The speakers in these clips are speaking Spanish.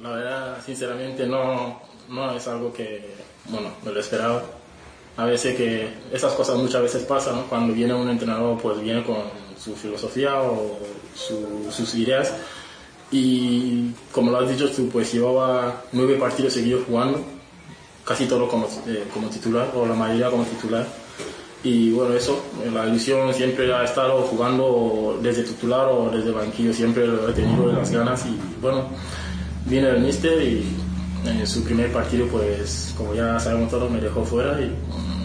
La verdad, sinceramente, no es algo que, bueno, me lo esperaba. A veces que esas cosas muchas veces pasan, ¿no? Cuando viene un entrenador, pues viene con su filosofía o sus ideas. Y como lo has dicho tú, pues llevaba 9 partidos seguidos jugando, casi todo como titular, o la mayoría como titular. Y bueno, eso, la ilusión siempre ha estado jugando desde titular o desde banquillo, siempre lo he tenido las ganas. Y bueno, viene el míster y en su primer partido, pues como ya sabemos todos, me dejó fuera y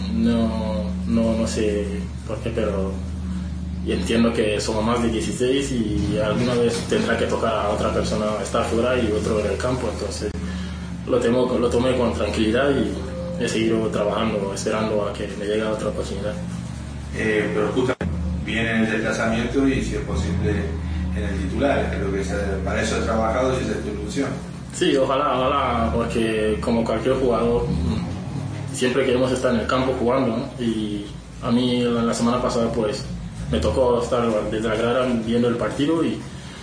no sé por qué, pero y entiendo que somos más de 16 y alguna vez tendrá que tocar a otra persona estar fuera y otro en el campo, entonces lo tomé con tranquilidad y he seguido trabajando, esperando a que me llegue otra oportunidad. Pero justamente viene en el desplazamiento y si es posible en el titular, creo que para eso he trabajado y esa es tu ilusión. Sí, ojalá, porque como cualquier jugador siempre queremos estar en el campo jugando, ¿no? Y a mí la semana pasada pues me tocó estar desde la grada viendo el partido y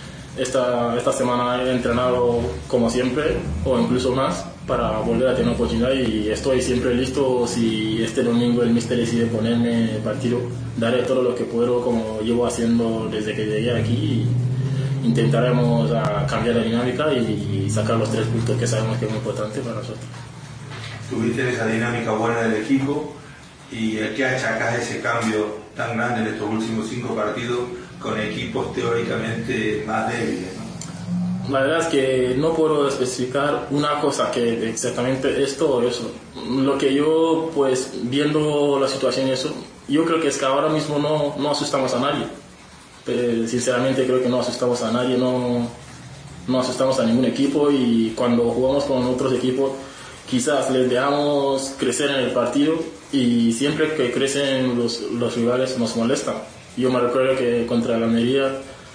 esta semana he entrenado como siempre o incluso más para volver a tener oportunidad y estoy siempre listo. Si este domingo el míster decide ponerme el partido, daré todo lo que puedo como llevo haciendo desde que llegué aquí y intentaremos cambiar la dinámica y sacar los 3 puntos que sabemos que es muy importante para nosotros. Tuviste esa dinámica buena del equipo y ¿a qué achacas ese cambio tan grande en estos últimos 5 partidos con equipos teóricamente más débiles, ¿no? La verdad es que no puedo especificar una cosa que exactamente esto o eso. Lo que yo, pues, viendo la situación y eso, yo creo que es que ahora mismo no asustamos a nadie. Sinceramente creo que no asustamos a nadie, no asustamos a ningún equipo y cuando jugamos con otros equipos quizás les dejamos crecer en el partido y siempre que crecen los rivales nos molestan. Yo me recuerdo que contra la Almería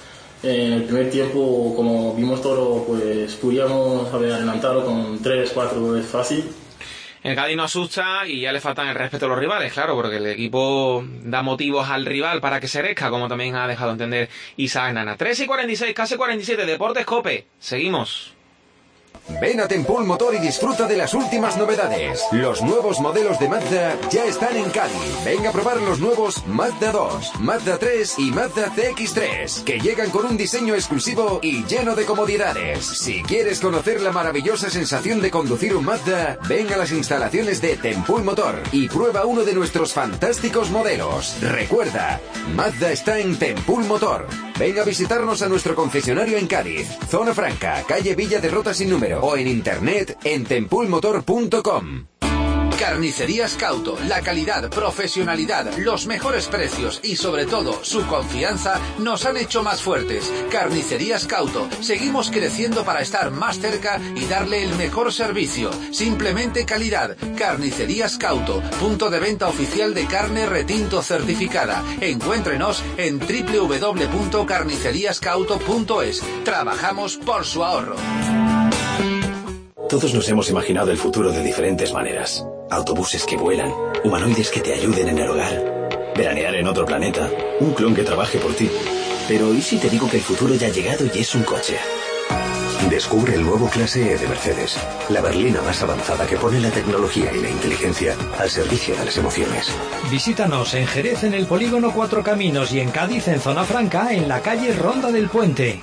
en el primer tiempo, como vimos todo, pues podíamos haber adelantado con 3-4 goles fácil. El Cádiz no asusta y ya le faltan el respeto a los rivales, claro, porque el equipo da motivos al rival para que se crezca, como también ha dejado entender Isaac Nana. 3:46, casi 47, Deportes COPE. Seguimos. Ven a Tempul Motor y disfruta de las últimas novedades. Los nuevos modelos de Mazda ya están en Cádiz. Ven a probar los nuevos Mazda 2, Mazda 3 y Mazda CX-3, que llegan con un diseño exclusivo y lleno de comodidades. Si quieres conocer la maravillosa sensación de conducir un Mazda, ven a las instalaciones de Tempul Motor y prueba uno de nuestros fantásticos modelos. Recuerda, Mazda está en Tempul Motor. Ven a visitarnos a nuestro concesionario en Cádiz, Zona Franca, calle Villa de Rota sin número, o en internet en tempulmotor.com. Carnicerías Cauto, la calidad, profesionalidad, los mejores precios y sobre todo su confianza nos han hecho más fuertes. Carnicerías Cauto, seguimos creciendo para estar más cerca y darle el mejor servicio. Simplemente calidad. Carnicerías Cauto, punto de venta oficial de carne retinto certificada. Encuéntrenos en www.carniceriascauto.es. Trabajamos por su ahorro. Todos nos hemos imaginado el futuro de diferentes maneras. Autobuses que vuelan, humanoides que te ayuden en el hogar, veranear en otro planeta, un clon que trabaje por ti. Pero ¿y si te digo que el futuro ya ha llegado y es un coche? Descubre el nuevo Clase E de Mercedes, la berlina más avanzada que pone la tecnología y la inteligencia al servicio de las emociones. Visítanos en Jerez en el Polígono Cuatro Caminos y en Cádiz en Zona Franca en la calle Ronda del Puente.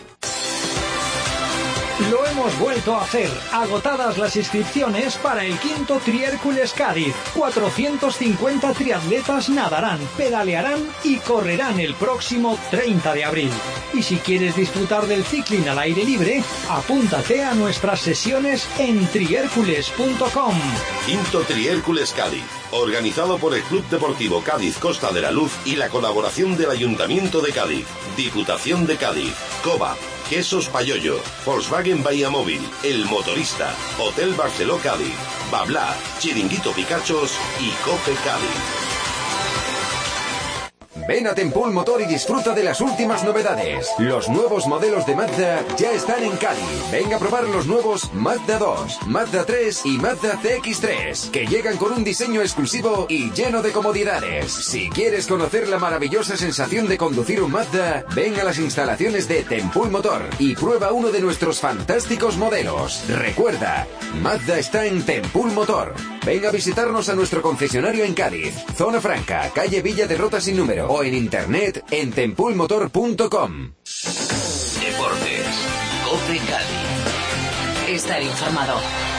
Lo hemos vuelto a hacer. Agotadas las inscripciones para el 5º Triércules Cádiz. 450 triatletas nadarán, pedalearán y correrán el próximo 30 de abril. Y si quieres disfrutar del cicling al aire libre, apúntate a nuestras sesiones en triércules.com. 5º Triércules Cádiz, organizado por el Club Deportivo Cádiz Costa de la Luz y la colaboración del Ayuntamiento de Cádiz, Diputación de Cádiz, COBA, Quesos Payollo, Volkswagen Bahía Móvil, El Motorista, Hotel Barceló Cádiz, Babla, Chiringuito Picachos y Cope Cádiz. Ven a Tempul Motor y disfruta de las últimas novedades. Los nuevos modelos de Mazda ya están en Cádiz. Ven a probar los nuevos Mazda 2, Mazda 3 y Mazda CX-3, que llegan con un diseño exclusivo y lleno de comodidades. Si quieres conocer la maravillosa sensación de conducir un Mazda, ven a las instalaciones de Tempul Motor y prueba uno de nuestros fantásticos modelos. Recuerda, Mazda está en Tempul Motor. Ven a visitarnos a nuestro concesionario en Cádiz, Zona Franca, calle Villa de Rota sin número, o en internet en tempulmotor.com. Deportes, COPE Cádiz. Estar informado.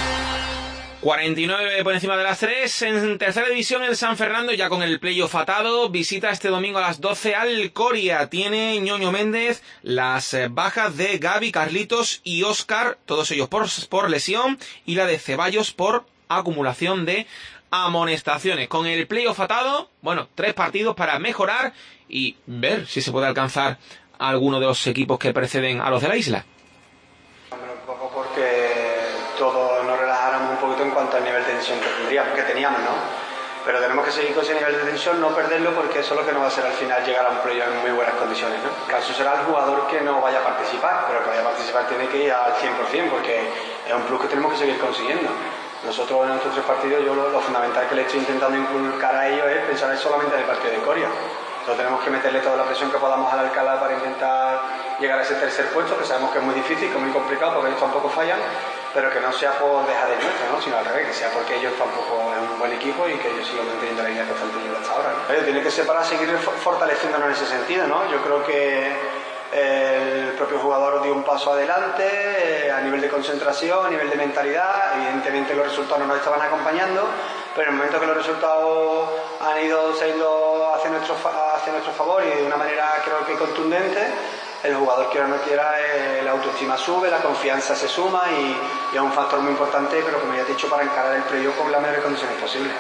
49 por encima de las 3. En tercera división el San Fernando, ya con el playoff atado, visita este domingo a las 12 al Coria. Tiene Ñoño Méndez las bajas de Gaby, Carlitos y Óscar, todos ellos por lesión, y la de Ceballos por acumulación de amonestaciones. Con el playoff atado, bueno, 3 partidos para mejorar y ver si se puede alcanzar a alguno de los equipos que preceden a los de la isla. Un poco porque todos nos relajáramos un poquito en cuanto al nivel de tensión que teníamos, ¿no? Pero tenemos que seguir con ese nivel de tensión, no perderlo, porque eso es lo que nos va a hacer al final llegar a un playoff en muy buenas condiciones, ¿no? El caso será el jugador que no vaya a participar, pero que vaya a participar tiene que ir al 100%, porque es un plus que tenemos que seguir consiguiendo. Nosotros en estos 3 partidos, yo lo fundamental que le estoy intentando inculcar a ellos es pensar solamente en el partido de Coria. Entonces tenemos que meterle toda la presión que podamos al Alcalá para intentar llegar a ese tercer puesto, que sabemos que es muy difícil, que es muy complicado, porque ellos tampoco fallan, pero que no sea por dejar de nuestra, ¿no? Sino al revés, que sea porque ellos tampoco es un buen equipo y que ellos sigan manteniendo la línea que están teniendo hasta ahora, ¿no? Tiene que ser para seguir fortaleciéndonos en ese sentido, ¿no? Yo creo que el propio jugador dio un paso adelante a nivel de concentración, a nivel de mentalidad. Evidentemente los resultados no nos estaban acompañando, pero en el momento que los resultados han ido siendo hacia nuestro favor y de una manera creo que contundente, el jugador, quiera o no quiera, la autoestima sube, la confianza se suma y es un factor muy importante, pero como ya te he dicho, para encarar el playoff con las mejores condiciones posibles.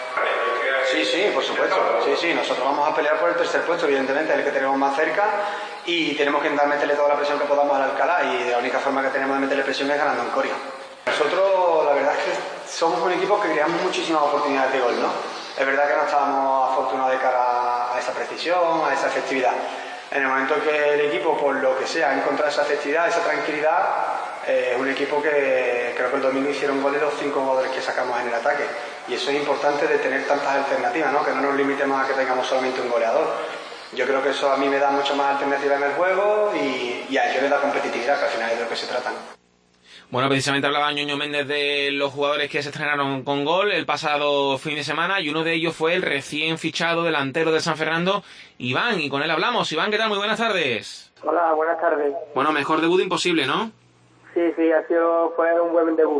Sí, por supuesto. Sí, nosotros vamos a pelear por el tercer puesto, evidentemente, es el que tenemos más cerca, y tenemos que intentar meterle toda la presión que podamos al Alcalá, y la única forma que tenemos de meterle presión es ganando en Coria. Nosotros, la verdad es que somos un equipo que creamos muchísimas oportunidades de gol, ¿no? Es verdad que no estábamos afortunados de cara a esa precisión, a esa efectividad. En el momento que el equipo, por lo que sea, ha encontrado esa efectividad, esa tranquilidad, es un equipo que creo que el domingo hicieron goles los 5 jugadores que sacamos en el ataque, y eso es importante, de tener tantas alternativas, ¿no? Que no nos limitemos a que tengamos solamente un goleador. Yo creo que eso a mí me da mucho más alternativa en el juego y a ellos les da competitividad, que al final es de lo que se trata, ¿no? Bueno, precisamente hablaba Ñoño Méndez de los jugadores que se estrenaron con gol el pasado fin de semana, y uno de ellos fue el recién fichado delantero de San Fernando, Iván, y con él hablamos. Iván, ¿qué tal? Muy buenas tardes. Hola, buenas tardes. Bueno, mejor debut imposible, ¿no? Sí, fue un buen debut.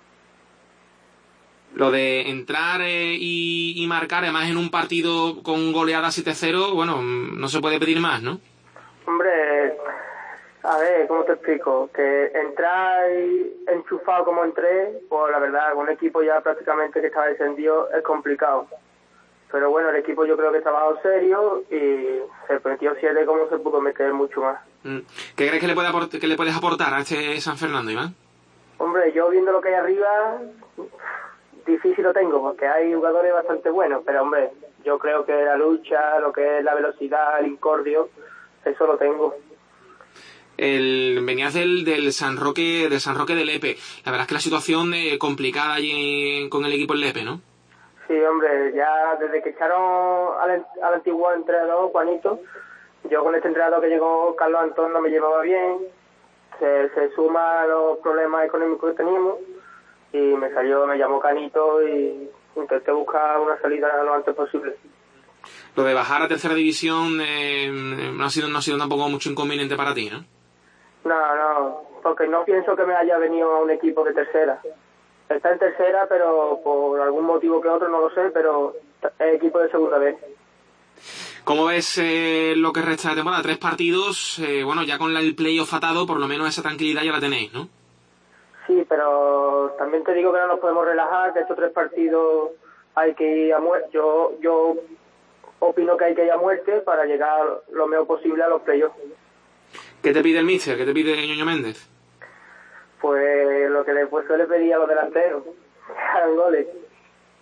Lo de entrar y marcar, además en un partido con goleada 7-0, bueno, no se puede pedir más, ¿no? Hombre, a ver, ¿cómo te explico? Que entrar enchufado como entré, pues la verdad, un equipo ya prácticamente que estaba descendido es complicado. Pero bueno, el equipo yo creo que estaba serio y se metió 7 como se pudo meter mucho más. ¿Qué crees que le puedes aportar a este San Fernando, Iván? Hombre, yo viendo lo que hay arriba, difícil lo tengo, porque hay jugadores bastante buenos, pero hombre, yo creo que la lucha, lo que es la velocidad, el incordio, eso lo tengo. Venías del San Roque de Lepe. La verdad es que la situación complicada allí con el equipo en Lepe, ¿no? Sí, hombre, ya desde que echaron al antiguo entrenador, Juanito, yo con este entrenador que llegó, Carlos Antón, no me llevaba bien, se suma a los problemas económicos que teníamos, y me llamó Canito y intenté buscar una salida lo antes posible. Lo de bajar a tercera división no ha sido tampoco mucho inconveniente para ti, ¿no? No, porque no pienso que me haya venido a un equipo de tercera. Está en tercera, pero por algún motivo que otro, no lo sé, pero es equipo de segunda vez. ¿Cómo ves lo que resta de temporada? 3 partidos, bueno, ya con el playoff atado, por lo menos esa tranquilidad ya la tenéis, ¿no? Sí, pero también te digo que no nos podemos relajar, que estos 3 partidos hay que ir a muerte. Yo opino que hay que ir a muerte para llegar lo mejor posible a los playoffs. ¿Qué te pide el míster? ¿Qué te pide Ñoño Méndez? Pues lo que le suele pedir a los delanteros, que hagan goles.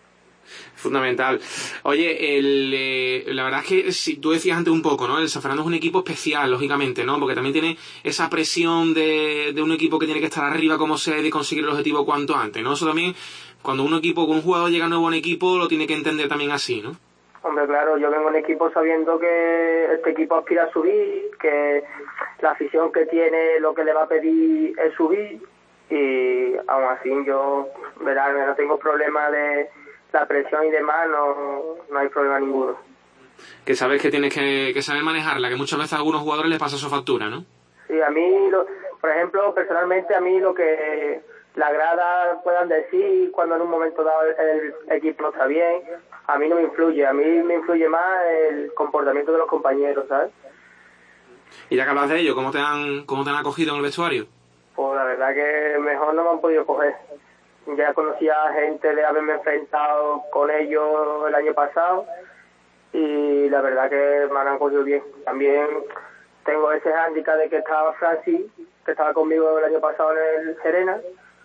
Fundamental. Oye, la verdad es que si tú decías antes un poco, ¿no? El San Fernando es un equipo especial, lógicamente, ¿no? Porque también tiene esa presión de un equipo que tiene que estar arriba como sea y de conseguir el objetivo cuanto antes, ¿no? Eso también, cuando un equipo, con un jugador llega nuevo a un equipo, lo tiene que entender también así, ¿no? Hombre, claro, yo vengo en equipo sabiendo que este equipo aspira a subir, que la afición que tiene lo que le va a pedir es subir, y aún así yo, verás, no tengo problema de la presión y demás, no hay problema ninguno. Que sabes que tienes que saber manejarla, que muchas veces a algunos jugadores les pasa su factura, ¿no? Sí, a mí, por ejemplo, personalmente a mí lo que la grada puedan decir cuando en un momento dado el equipo no está bien, a mí no me influye, a mí me influye más el comportamiento de los compañeros, ¿sabes? Y ya que hablas de ello, ¿cómo te han acogido en el vestuario? Pues la verdad que mejor no me han podido coger. Ya conocía gente de haberme enfrentado con ellos el año pasado y la verdad que me han acogido bien. También tengo ese hándicap de que estaba Francis, que estaba conmigo el año pasado en el Serena,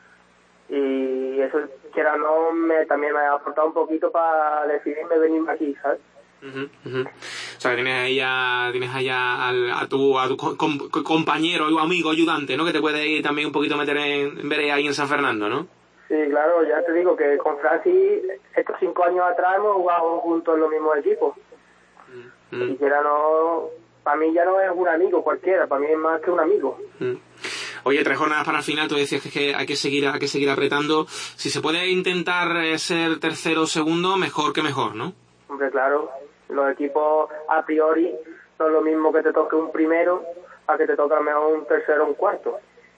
y eso, quiera no, también me ha aportado un poquito para decidirme venirme aquí, ¿sabes? O sea, que tienes allá a tu compañero, amigo, ayudante, ¿no? Que te puede ir también un poquito meter en vereda ahí en San Fernando, ¿no? Sí, claro, ya te digo que con Francis estos 5 años atrás hemos jugado juntos en los mismos equipos. Y quiera no, para mí ya no es un amigo cualquiera, para mí es más que un amigo. Oye, 3 jornadas para el final, tú decías que hay que seguir apretando. Si se puede intentar ser tercero o segundo, mejor que mejor, ¿no? Hombre, claro, los equipos a priori no es lo mismo que te toque un primero a que te toque a lo mejor un tercero o un cuarto.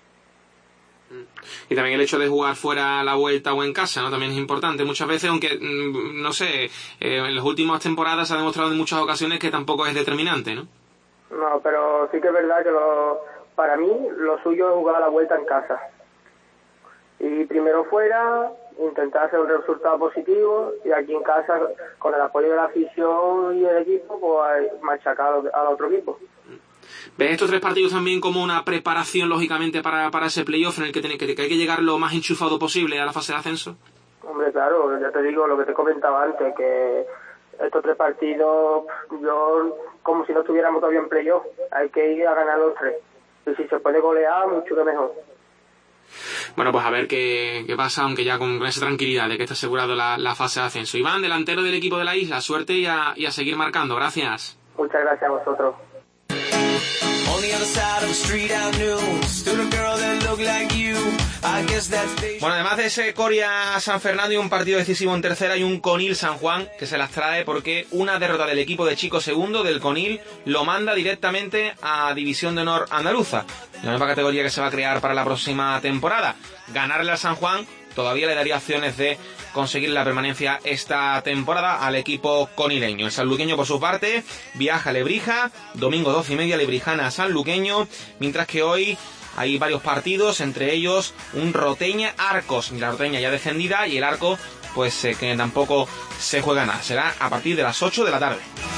Y también el hecho de jugar fuera a la vuelta o en casa, ¿no? También es importante muchas veces, aunque, no sé, en las últimas temporadas se ha demostrado en muchas ocasiones que tampoco es determinante, ¿no? No, pero sí que es verdad que para mí lo suyo es jugar a la vuelta en casa. Y primero fuera, intentar hacer un resultado positivo, y aquí en casa, con el apoyo de la afición y el equipo, pues machacar al otro equipo. ¿Ves estos 3 partidos también como una preparación, lógicamente, para ese playoff en el que hay que llegar lo más enchufado posible a la fase de ascenso? Hombre, claro, ya te digo lo que te comentaba antes, que estos 3 partidos, yo como si no estuviéramos todavía en playoff, hay que ir a ganar los 3. Y si se puede golear, mucho que mejor. Bueno, pues a ver qué pasa, aunque ya con esa tranquilidad de que está asegurado la fase de ascenso. Iván, delantero del equipo de la isla, suerte y a seguir marcando. Gracias. Muchas gracias a vosotros. Bueno, además de ese Coria San Fernando y un partido decisivo en tercera, hay un Conil San Juan que se las trae porque una derrota del equipo de Chico Segundo del Conil lo manda directamente a División de Honor Andaluza, la nueva categoría que se va a crear para la próxima temporada. Ganarle al San Juan todavía le daría opciones de conseguir la permanencia esta temporada al equipo conileño. El sanluqueño, por su parte, viaja a Lebrija, domingo 12:30, Lebrijana Sanluqueño, mientras que hoy hay varios partidos, entre ellos un Roteña Arcos, la Roteña ya descendida y el Arco pues que tampoco se juega nada, será a partir de las 8 de la tarde.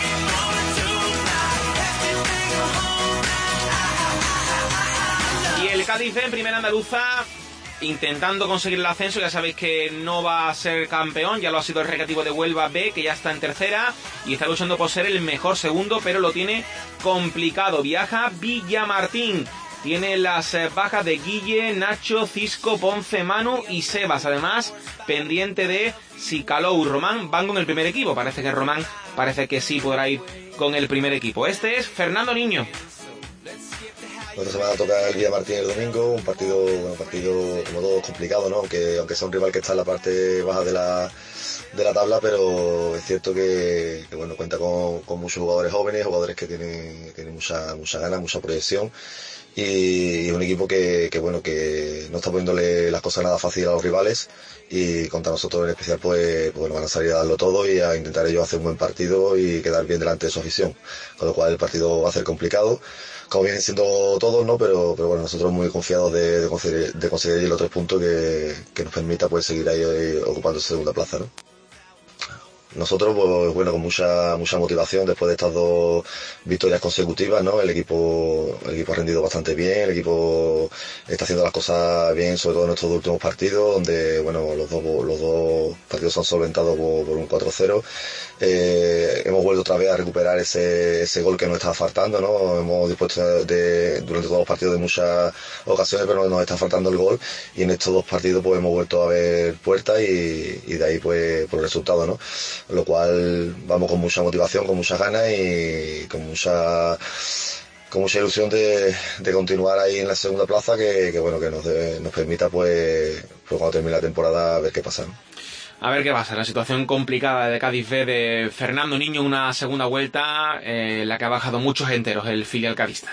Y el Cádiz en primera andaluza intentando conseguir el ascenso, ya sabéis que no va a ser campeón, ya lo ha sido el Recreativo de Huelva B, que ya está en tercera y está luchando por ser el mejor segundo, pero lo tiene complicado. Viaja Villamartín, tiene las bajas de Guille, Nacho, Cisco, Ponce, Manu y Sebas, además pendiente de si Calou, Román van con el primer equipo. Parece que Román sí podrá ir con el primer equipo. Este es Fernando Niño. Esta semana toca el Villamartín el domingo, un partido como todos complicado, ¿no? Aunque sea un rival que está en la parte baja de la tabla, pero es cierto que bueno, cuenta con muchos jugadores jóvenes, jugadores que tienen mucha ganas, mucha proyección, y es un equipo que no está poniéndole las cosas nada fácil a los rivales, y contra nosotros en especial pues bueno, van a salir a darlo todo y a intentar ellos hacer un buen partido y quedar bien delante de su afición, con lo cual el partido va a ser complicado, como vienen siendo todos, ¿no? Pero bueno, nosotros muy confiados de conseguir los 3 puntos que nos permita pues seguir ahí ocupando esa segunda plaza, ¿no? Nosotros, pues bueno, con mucha motivación después de estas 2 victorias consecutivas, ¿no? El equipo ha rendido bastante bien, el equipo está haciendo las cosas bien, sobre todo en estos 2 últimos partidos, donde, bueno, los dos partidos se han solventado por un 4-0. Hemos vuelto otra vez a recuperar ese gol que nos estaba faltando, ¿no? Hemos dispuesto durante todos los partidos de muchas ocasiones, pero nos está faltando el gol, y en estos 2 partidos pues hemos vuelto a ver puertas y de ahí pues por el resultado, ¿no? Lo cual vamos con mucha motivación, con muchas ganas y con mucha ilusión de continuar ahí en la segunda plaza, que bueno, que nos permita pues cuando termine la temporada ver qué pasa, ¿no? A ver qué pasa, la situación complicada de Cádiz B de Fernando Niño, una segunda vuelta en la que ha bajado muchos enteros el filial cadista.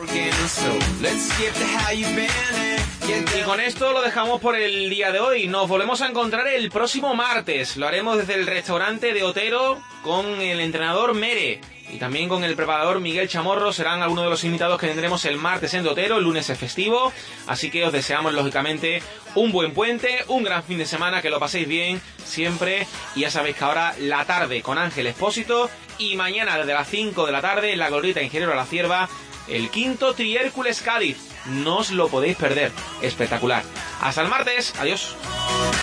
Y con esto lo dejamos por el día de hoy. Nos volvemos a encontrar el próximo martes. Lo haremos desde el restaurante de Otero con el entrenador Mere y también con el preparador Miguel Chamorro. Serán algunos de los invitados que tendremos el martes en Otero. El lunes es festivo, así que os deseamos lógicamente un buen puente, un gran fin de semana, que lo paséis bien siempre. Y ya sabéis que ahora la tarde con Ángel Expósito, y mañana desde las 5 de la tarde en la Glorieta Ingeniero La Cierva, el quinto Tri-Hércules Cádiz. No os lo podéis perder. Espectacular. Hasta el martes. Adiós.